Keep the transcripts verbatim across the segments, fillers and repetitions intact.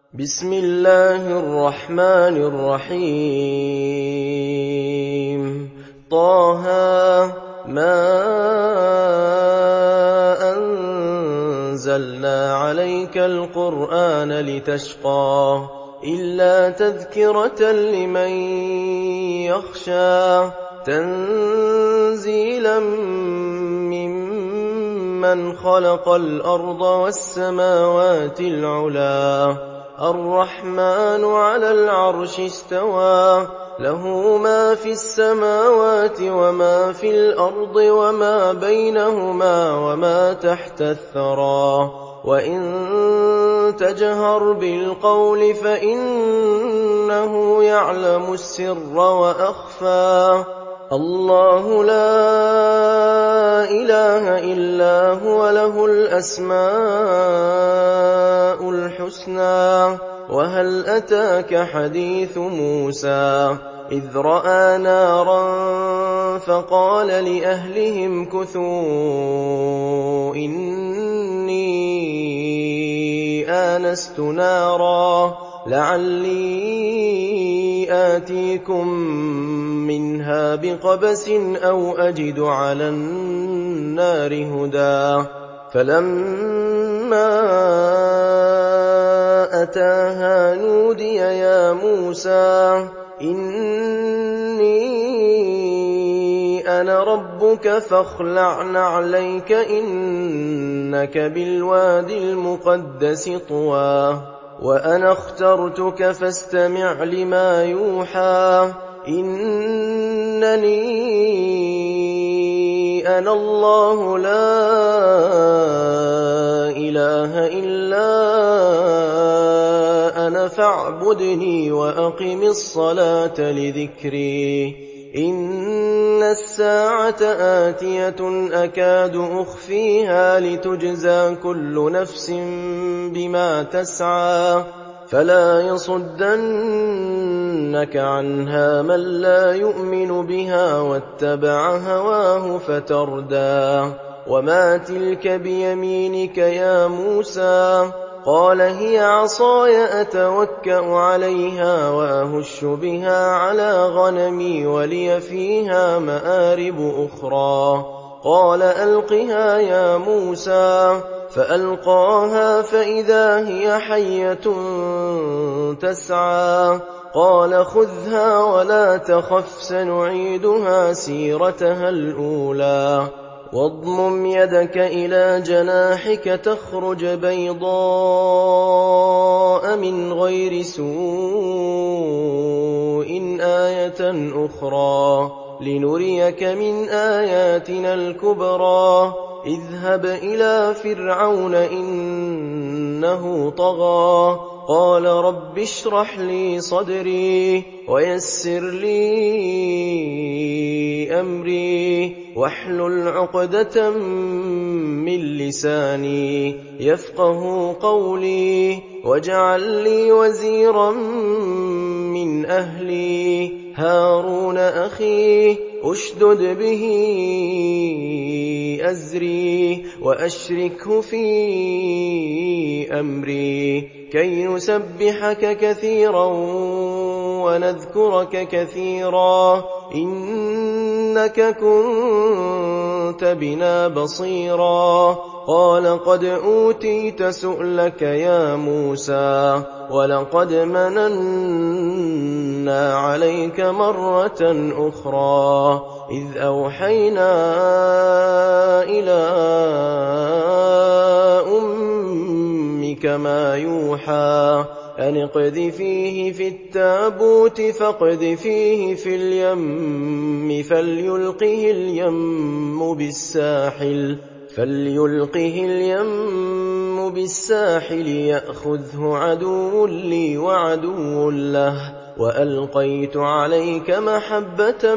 بسم الله الرحمن الرحيم طه ما أنزلنا عليك القرآن لتشقى إلا تذكرة لمن يخشى تنزيلا ممن خلق الأرض والسماوات العلى الرحمن على العرش استوى له ما في السماوات وما في الأرض وما بينهما وما تحت الثرى وإن تجهر بالقول فإنه يعلم السر وأخفى الله لا إله إلا هو له الأسماء الحسنى وهل أتاك حديث موسى إذ رأى نارا فقال لأهلهم كثوا إني آنست نارا لعلي آتيكم منها بقبس أو أجد على النار هدى فلما أتاها نودي يا موسى إني أنا ربك فاخلع نعليك إنك بالوادي المقدس طوى وأنا اخترتك فاستمع لما يوحى إنني أنا الله لا إله إلا أنا فاعبدني وأقم الصلاة لذكري إن الساعة آتية أكاد أخفيها لتجزى كل نفس بما تسعى فلا يصدنك عنها من لا يؤمن بها واتبع هواه فتردى وما تلك بيمينك يا موسى قال هي عصاي أتوكأ عليها وأهش بها على غنمي ولي فيها مآرب أخرى قال ألقها يا موسى فألقاها فإذا هي حية تسعى قال خذها ولا تخف سنعيدها سيرتها الأولى واضمم يدك إلى جناحك تخرج بيضاء من غير سوء آية أخرى لنريك من آياتنا الكبرى اذهب إلى فرعون إنه طغى قال رب اشرح لي صدري ويسر لي أمري واحلل عقدة من لساني يفقه قولي واجعل لي وزيرا من أهلي هارون أخي أشدد به أزري وأشركه في أمري كي نسبحك كثيرا ونذكرك كثيرا إنك كنت بنا بصيرا قال قد أوتيت سؤلك يا موسى ولقد مننا عليك مرة أخرى إذ أوحينا إلى أمك ما يوحى أن اقذفيه في التابوت فاقذفيه في اليم فليلقه اليم بالساحل فليلقه اليم بالساحل يأخذه عدو لي وعدو له وألقيت عليك محبة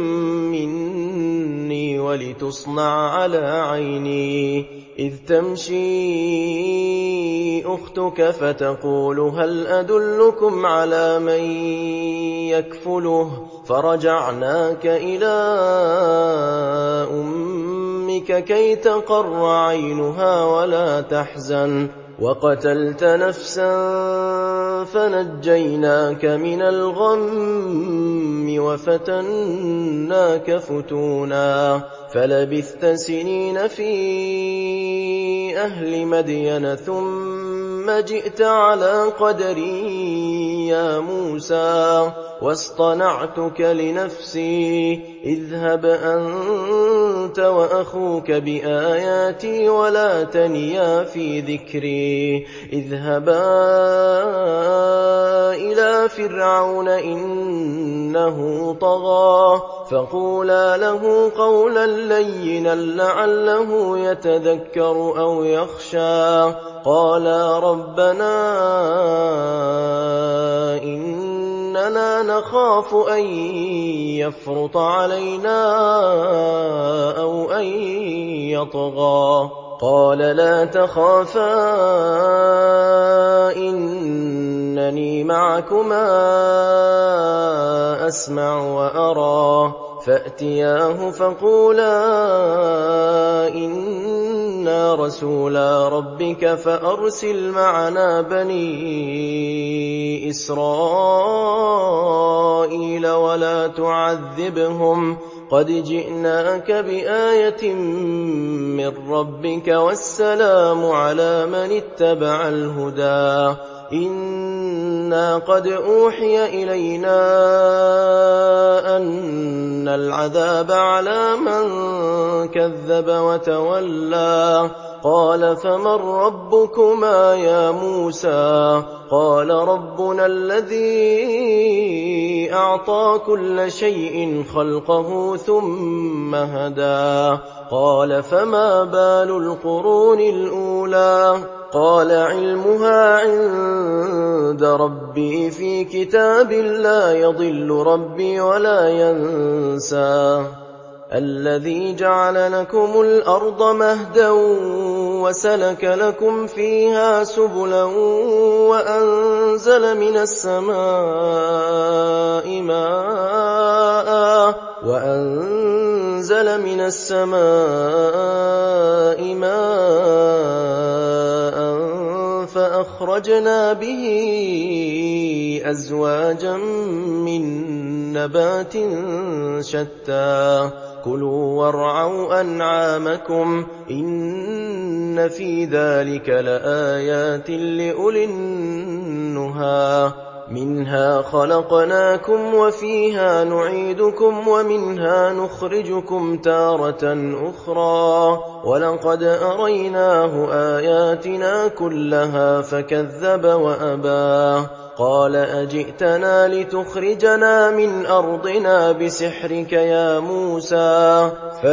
مني ولتصنع على عيني إذ تمشي أختك فتقول هل أدلكم على من يكفله فرجعناك إلى أمك كي تقر عينها ولا تحزن وقتلت نفسا فنجيناك من الغم وفتناك فتونا فلبثت سنين في أهل مدين ثم جئت على قدري يا موسى واصطنعتك لنفسي اذهب أنت وأخوك بآياتي ولا تنيا في ذكري اذهبا إلى فرعون إنه طغى فقولا له قولا لينا لعله يتذكر أو يخشى قالا ربنا إننا نخاف أن يفرط علينا أو أن يطغى قال لا تخافا إنني معكما أسمع وأرى فأتياه فقولا إنا رسولا ربك فأرسل معنا بني إسرائيل ولا تعذبهم قد جئناك بآية من ربك والسلام على من اتبع الهدى إنا قد أوحي إلينا أن العذاب على من كذب وتولى قال فمن ربكما يا موسى قال ربنا الذي أعطى كل شيء خلقه ثم هدى قال فما بال القرون الأولى قال علمها عند ربي في كتاب لا يضل ربي ولا ينسى الذي جعل لكم الأرض مهدا وسلك لكم فيها سبلا وأنزل من السماء ماء وأنزل من السماء ماء فأخرجنا به أزواجا من نبات شتى كلوا وارعوا أنعامكم إن في ذلك لآيات لأولي النهى منها خلقناكم وفيها نعيدكم ومنها نخرجكم تارة أخرى ولقد أريناه آياتنا كلها فكذب وأبى قال أجئتنا لتخرجنا من أرضنا بسحرك يا موسى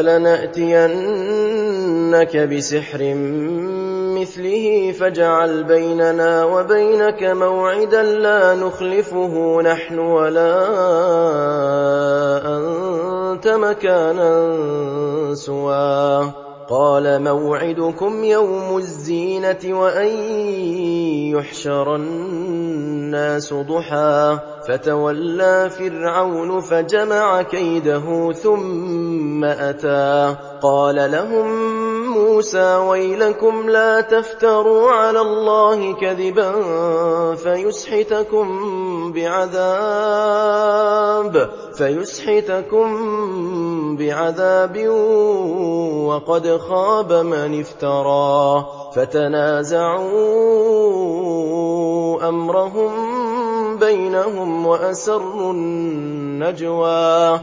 فلنأتينك بسحر مثله فاجعل بيننا وبينك موعدا لا نخلفه نحن ولا أنت مكانا سوى قال موعدكم يوم الزينة وأن يحشر الناس ضحى فتولى فرعون فجمع كيده ثم أتى قال لهم موسى ويلكم لا تفتروا على الله كذبا فيسحتكم بعذاب فيسحتكم بعذاب وقد خاب من افترى فتنازعوا أمرهم بينهم وأسروا النجوى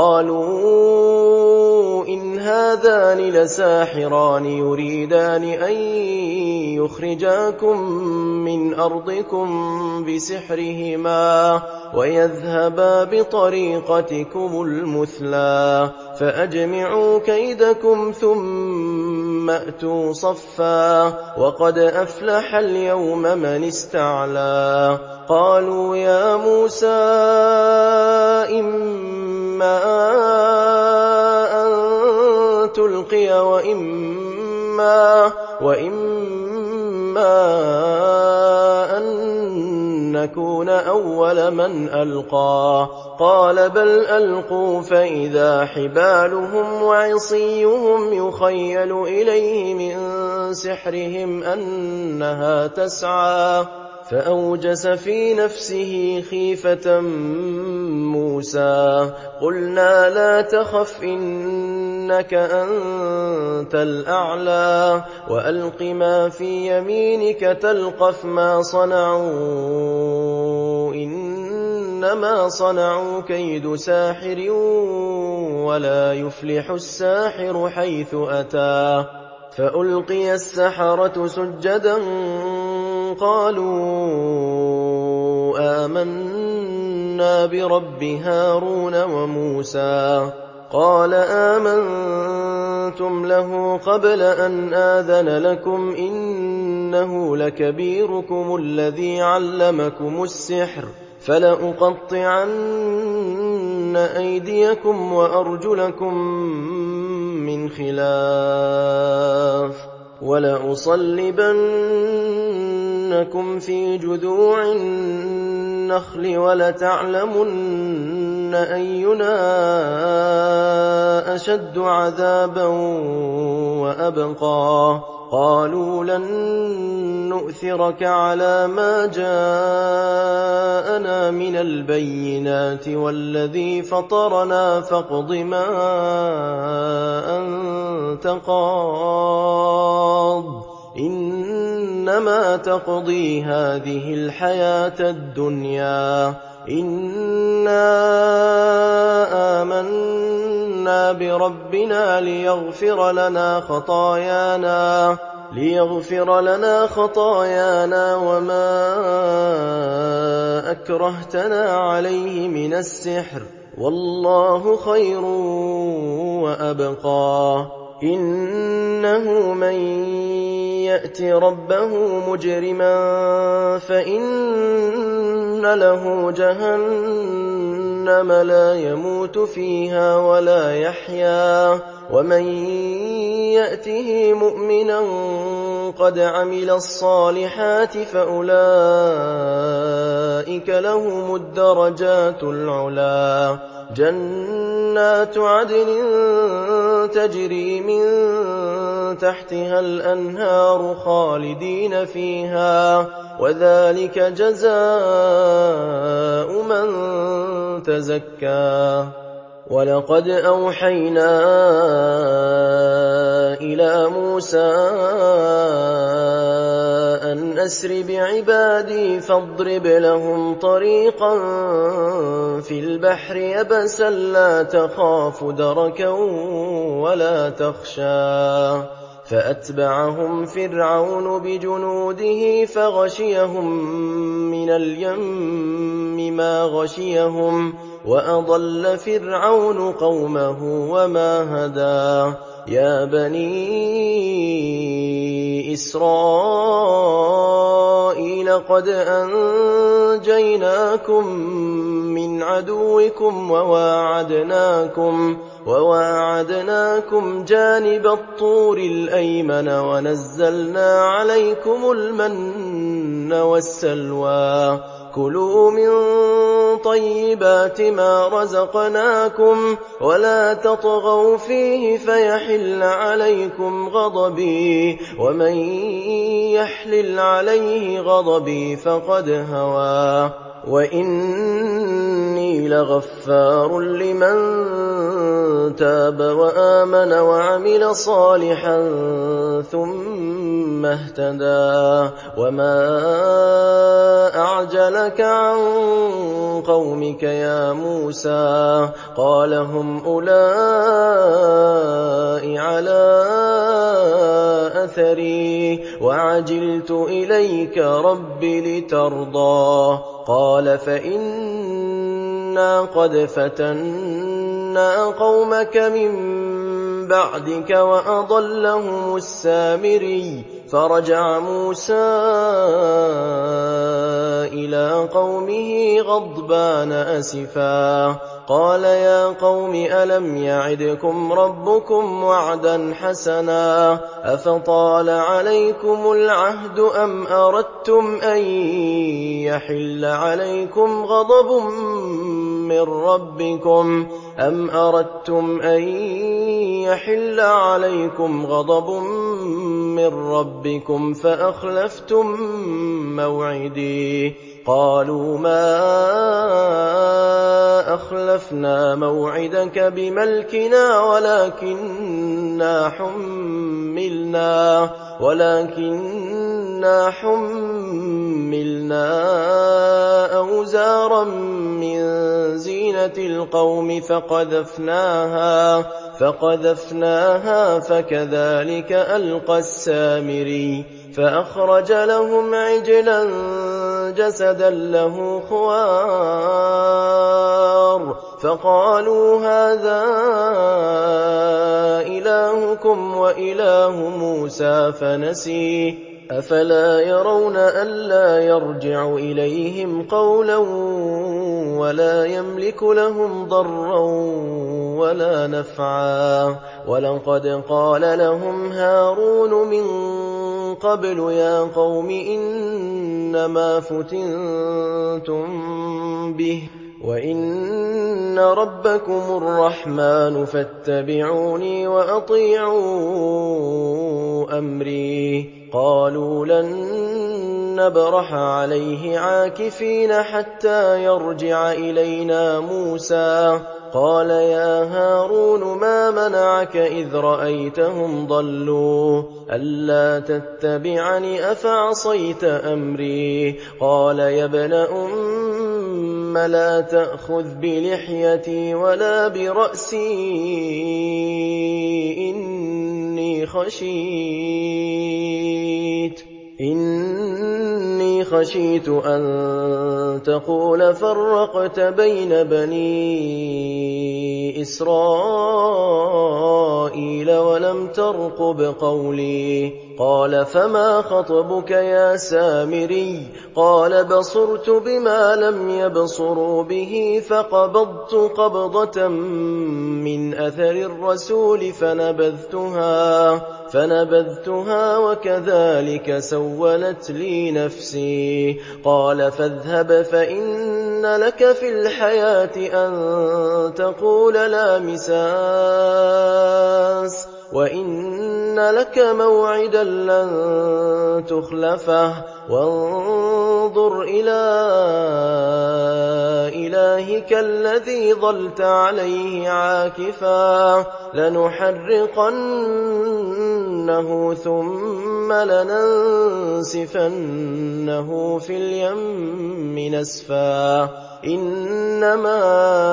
قالوا إن هذان لساحران يريدان أن يخرجاكم من أرضكم بسحرهما ويذهبا بطريقتكم المثلى فأجمعوا كيدكم ثم أتوا صفا وقد أفلح اليوم من استعلى قالوا يا موسى إما أن تلقي وإما, وإما أن نكون أول من ألقى قال بل ألقوا فإذا حبالهم وعصيهم يخيل إليه من سحرهم أنها تسعى فأوجس في نفسه خيفة موسى قلنا لا تخف إنك أنت الأعلى وألق ما في يمينك تلقف ما صنعوا إنما صنعوا كيد ساحر ولا يفلح الساحر حيث أتى فألقي السحرة سجدا قالوا آمنا برب هارون وموسى قال آمنتم له قبل أن آذن لكم إنه لكبيركم الذي علمكم السحر فلأقطعن أيديكم وأرجلكم من خلاف ولأصلبنكم في جذوع النخل ولتعلمن أينا أشد عذابا وأبقى قالوا لن نؤثرك على ما جاءنا من البينات والذي فطرنا فاقض ما أنت قاض إنما تقضي هذه الحياة الدنيا إنا آمنا بربنا ليغفر لنا خطايانا ليغفر لنا خطايانا وما أكرهتنا عليه من السحر والله خير وأبقى إنه من يأت ربه مجرما فإن له جهنم لا يموت فيها ولا يحيا ومن يأته مؤمنا قد عمل الصالحات فأولئك لهم الدرجات العلا جنات عدن تجري من تحتها الأنهار خالدين فيها وذلك جزاء من تزكى ولقد أوحينا إلى موسى أن أسر بعبادي فاضرب لهم طريقا في البحر يبسا لا تخاف دركا ولا تخشى فأتبعهم فرعون بجنوده فغشيهم من اليم ما غشيهم وأضل فرعون قومه وما هدى يا بني إسرائيل قد أنجيناكم من عدوكم وواعدناكم وواعدناكم جانب الطور الأيمن ونزلنا عليكم المن والسلوى كلوا من طيبات ما رزقناكم ولا تطغوا فيه فيحل عليكم غضبي ومن يحلل عليه غضبي فقد هوى وإني لغفار لمن تاب وآمن وعمل صالحا ثم اهتدى وما أعجلك عن قومك يا موسى قال هم أولئك على أثري وعجلت إليك رب لترضى قال فإنا قد فتنا قومك من بعدك وأضلهم السامري فرجع موسى إلى قومه غضبان أسفا قال يا قوم ألم يعدكم ربكم وعدا حسنا أفطال عليكم العهد أم أردتم أن يحل عليكم غضب من ربكم أم أردتم أن يحل عليكم غضب مِّن رَّبِّكُمْ فَأَخْلَفْتُم مَّوْعِدِي قَالُوا مَا أَخْلَفْنَا مَوْعِدَكَ بِمَلْكِنَا وَلَٰكِنَّا حُمِّلْنَا ولكننا حُمِّلْنَا أَوْزَارًا مِّن زِينَةِ الْقَوْمِ فَقَذَفْنَاهَا فَقَذَفْنَاهَا فَكَذَٰلِكَ أَلْقَى السَّامِرِيُّ فَأَخْرَجَ لَهُمْ عِجْلًا جَسَدًا لَّهُ خُوَارٌ فَقَالُوا هَٰذَا إِلَٰهُكُمْ وَإِلَٰهُ مُوسَىٰ فَنَسِيَ أَفَلَا يَرَوْنَ أَلَّا يَرْجِعُ إِلَيْهِمْ قَوْلًا وَلَا يَمْلِكُ لَهُمْ ضَرًّا وَلَا نَفْعًا وَلَقَدْ قَالَ لَهُمْ هَارُونُ مِن قَبْلُ يَا قَوْمِ إِنَّمَا فُتِنتُم بِهِ وَإِنَّ رَبَّكُمُ الرَّحْمَٰنُ فَاتَّبِعُونِي وَأَطِيعُوا أَمْرِي قَالُوا لَن نَّبْرَحَ عَلَيْهِ عَاكِفِينَ حَتَّىٰ يَرْجِعَ إِلَيْنَا مُوسَىٰ قَالَ يَا هَارُونُ مَا مَنَعَكَ إِذْ رَأَيْتَهُمْ ضَلُّوا أَلَّا تَتَّبِعَنِ أَفَعَصَيْتَ أَمْرِي قَالَ يَا ابْنَ أُمَّ لَا تَأْخُذْ بِلِحْيَتِي وَلَا بِرَأْسِي إِنِّي خَشِيتُ إِنِّي خَشِيتُ أَن تَقُولَ فَرَّقْتَ بَيْنَ بَنِي إِسْرَائِيلَ وَلَمْ تَرْقُبْ قَوْلِي قَالَ فَمَا خَطْبُكَ يَا سَامِرِيُّ قَالَ بَصُرْتُ بِمَا لَمْ يَبْصُرُوا بِهِ فَقَبَضْتُ قَبْضَةً مِّنْ أَثَرِ الرَّسُولِ فَنَبَذْتُهَا فَنَبَذْتُهَا وَكَذَٰلِكَ سَوَّلَتْ لِي نَفْسِي قَالَ فَاذْهَبْ فَإِنَّ لَكَ فِي الْحَيَاةِ أَن تَقُولَ لَا مِسَاسَ وَإِنَّ لَكَ مَوْعِدًا لَّن تُخْلَفَهُ وَانظُرْ إِلَىٰ إِلَٰهِكَ الَّذِي ظَلْتَ عَلَيْهِ عَاكِفًا لَّنُحَرِّقَنَّهُ ثُمَّ لَنَنسِفَنَّهُ فِي الْيَمِّ نَسْفًا إِنَّمَا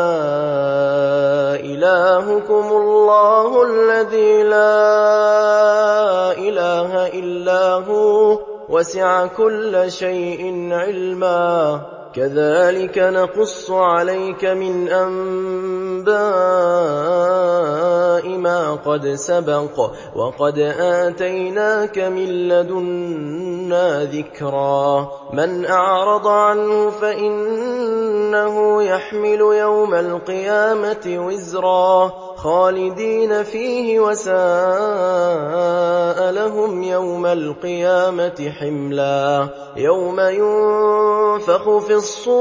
إِلَٰهُكُمُ اللَّهُ الَّذِي لَا إِلَٰهَ إِلَّا هُوَ وَسِعَ كُلَّ شَيْءٍ عِلْمًا كَذَٰلِكَ نَقُصُّ عَلَيْكَ مِنْ أَنبَاءِ مَا قَدْ سَبَقَ وَقَدْ آتَيْنَاكَ مِن لَّدُنَّا ذِكْرًا مَّنْ أَعْرَضَ عَنْهُ فَإِنَّهُ يَحْمِلُ يَوْمَ الْقِيَامَةِ وِزْرًا خَالِدِينَ فِيهِ وَسَاءَ لَهُمْ يَوْمَ الْقِيَامَةِ حِمْلًا يَوْمَ يُنفَخُ فِي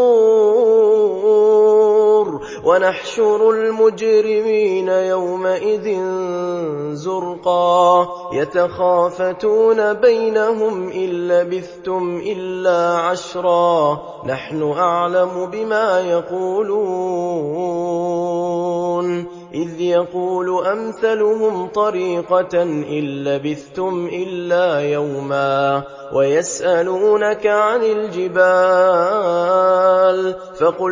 الصُّورِ وَنَحْشُرُ الْمُجْرِمِينَ يَوْمَئِذٍ زُرْقًا يَتَخَافَتُونَ بَيْنَهُمْ إِن لَّبِثْتُمْ إِلَّا عَشْرًا نَّحْنُ أَعْلَمُ بِمَا يَقُولُونَ إِذْ يَقُولُ أَمْثَلُهُمْ طَرِيقَةً إِن لَّبِثْتُمْ إِلَّا يَوْمًا وَيَسْأَلُونَكَ عَنِ الْجِبَالِ فَقُلْ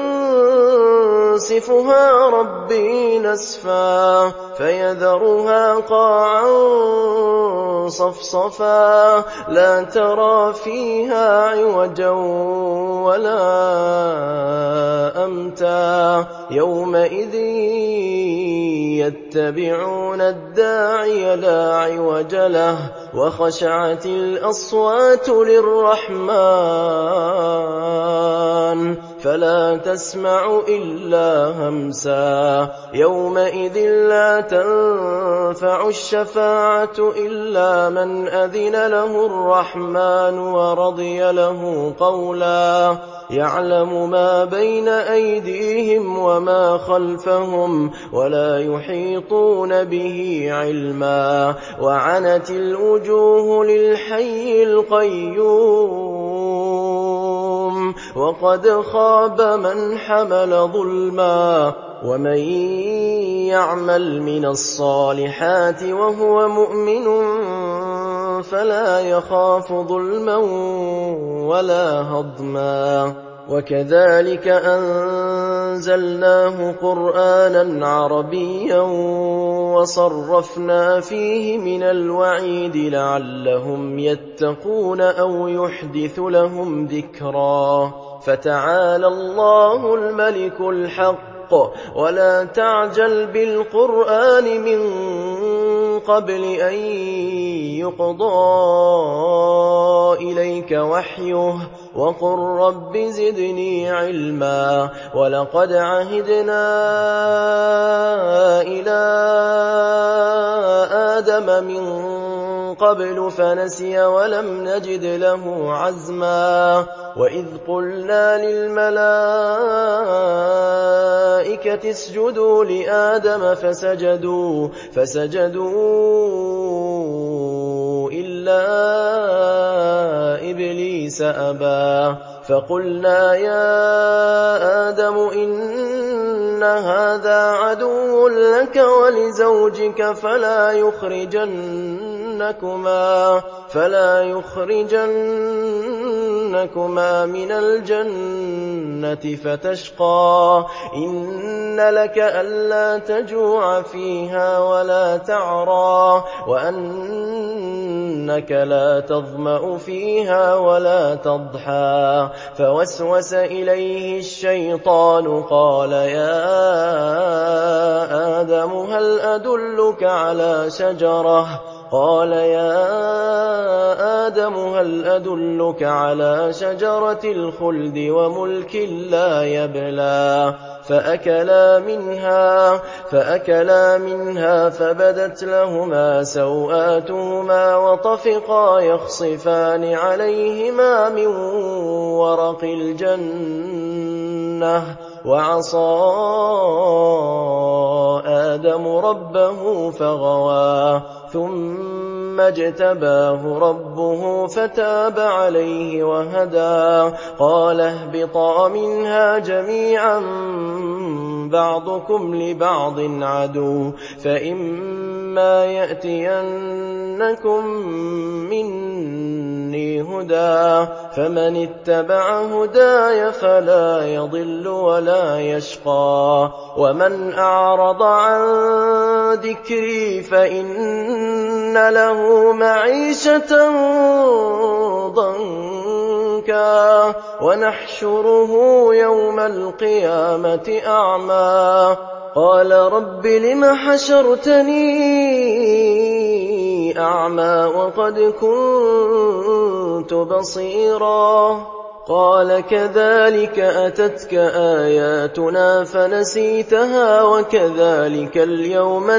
يَنسِفُهَا رَبِّي نَسْفًا فَيَذَرُهَا قَاعًا صَفْصَفًا لَّا تَرَىٰ فِيهَا عِوَجًا وَلَا أَمْتًا يَوْمَئِذٍ يَتَّبِعُونَ الدَّاعِيَ لَا عِوَجَ لَهُ وَخَشَعَتِ الْأَصْوَاتُ لِلرَّحْمَٰنِ فلا تسمع إلا همسا يومئذ لا تنفع الشفاعة إلا من أذن له الرحمن ورضي له قولا يعلم ما بين أيديهم وما خلفهم ولا يحيطون به علما وعنت الوجوه للحي القيوم وقد خاب من حمل ظلما ومن يعمل من الصالحات وهو مؤمن فلا يخاف ظلما ولا هضما وكذلك أنزلناه قرآنا عربيا وصرفنا فيه من الوعيد لعلهم يتقون أو يحدث لهم ذكرا فتعالى الله الملك الحق ولا تعجل بالقرآن من قبل أن يقضى إليك وحيه وقل رب زدني علما ولقد عهدنا إلى آدم من قبل فنسي ولم نجد له عزما وإذ قلنا للملائكة اسجدوا لآدم فسجدوا فسجدوا إلا إبليس أبى فقلنا يا آدم إن هذا عدو لك ولزوجك فلا يخرجنكما فلا يخرجنكما من الجنة فتشقى إن لك ألا تجوع فيها ولا تعرى وأنك لا تظمأ فيها ولا تضحى فوسوس إليه الشيطان قال يا آدم هل أدلك على شجرة قال يا آدم هل أدلك على شجرة الخلد وملك لا يبلى فأكلا منها فأكلا منها فبدت لهما سوآتهما وطفقا يخصفان عليهما من ورق الجنة وعصى آدم ربه فغوى ثم اجتباه ربه فتاب عليه وهدى قال اهبطا منها جميعا بعضكم لبعض عدو فإما يأتينكم مني هدى فمن اتبع هداي فلا يضل ولا يشقى ومن أعرض عن ذكري فإن له معيشة ضنكا ونحشره يوم القيامة أعمى قال رب لم حشرتني أعمى وقد كنت بصيرا قال كذلك أتتك آياتنا فنسيتها وكذلك اليوم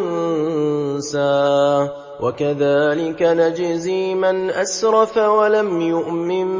تنسى وكذلك نجزي من أسرف ولم يؤمن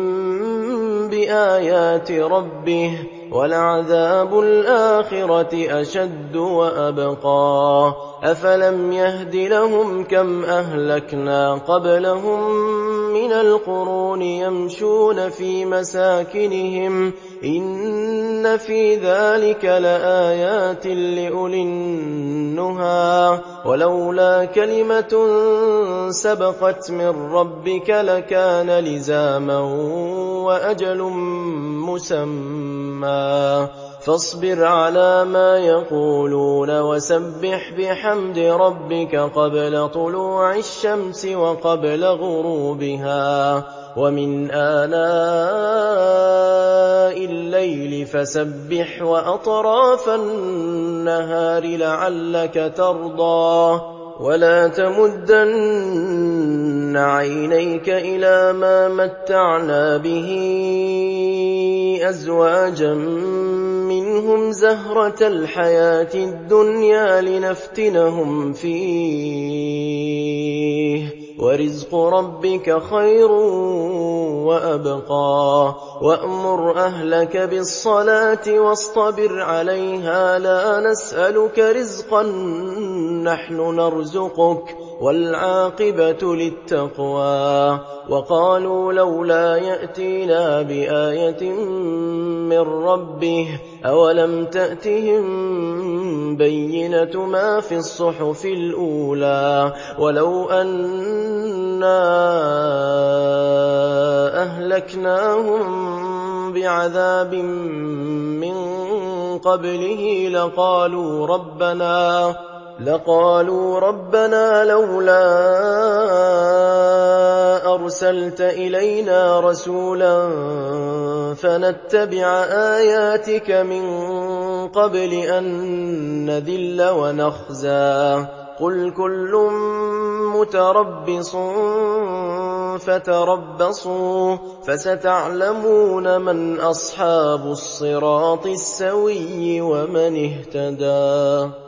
بآيات ربه ولعذاب الآخرة أشد وأبقى أفلم يهد لهم كم أهلكنا قبلهم من القرون يمشون في مساكنهم إن في ذلك لآيات لأولي النهى ولولا كلمة سبقت من ربك لكان لزاما وأجل مسمى فاصبر على ما يقولون وسبح بحمد ربك قبل طلوع الشمس وقبل غروبها ومن آناء الليل فسبح وأطراف النهار لعلك ترضى ولا تمدن عينيك إلى ما متعنا به أَزْوَاجًا مِّنْهُمْ زَهْرَةَ الْحَيَاةِ الدُّنْيَا لِنَفْتِنَهُمْ فِيهِ ۚ وَرِزْقُ رَبِّكَ خَيْرٌ وَأَبْقَىٰ وَأْمُرْ أَهْلَكَ بِالصَّلَاةِ وَاصْطَبِرْ عَلَيْهَا لَا نَسْأَلُكَ رِزْقًا نَّحْنُ نَرْزُقُكَ ۗ وَالْعَاقِبَةُ لِلتَّقْوَىٰ وَقَالُوا لَوْلَا يَأْتِينَا بِآيَةٍ مِّن رَّبِّهِ ۚ أَوَلَمْ تَأْتِهِم بَيِّنَةُ مَا فِي الصُّحُفِ الْأُولَىٰ وَلَوْ أَنَّا أَهْلَكْنَاهُم بِعَذَابٍ مِّن قَبْلِهِ لَقَالُوا رَبَّنَا لقالوا رَبَّنَا لَوْلَا أَرْسَلْتَ إِلَيْنَا رَسُولًا فَنَتَّبِعَ آيَاتِكَ مِن قَبْلِ أَن نَّذِلَّ وَنَخْزَىٰ ۚ قُلْ كُلٌّ مُّتَرَبِّصٌ فَتَرَبَّصُوا ۖ فَسَتَعْلَمُونَ مَنْ أَصْحَابُ الصِّرَاطِ السَّوِيِّ وَمَنِ اهْتَدَىٰ